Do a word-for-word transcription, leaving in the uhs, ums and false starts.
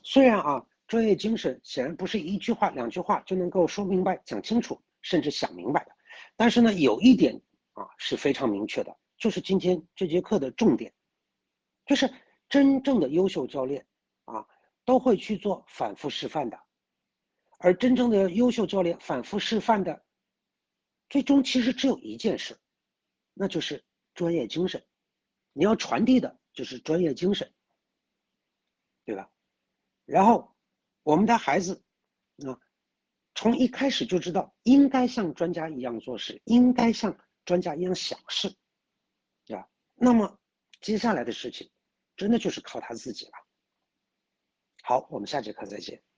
虽然啊，专业精神显然不是一句话、两句话就能够说明白、讲清楚，甚至想明白的，但是呢，有一点啊是非常明确的，就是今天这节课的重点，就是真正的优秀教练啊都会去做反复示范的，而真正的优秀教练反复示范的，最终其实只有一件事，那就是专业精神。你要传递的就是专业精神，对吧？然后我们的孩子啊，从一开始就知道应该像专家一样做事，应该像专家一样想事，对吧？那么接下来的事情，真的就是靠他自己了。好，我们下节课再见。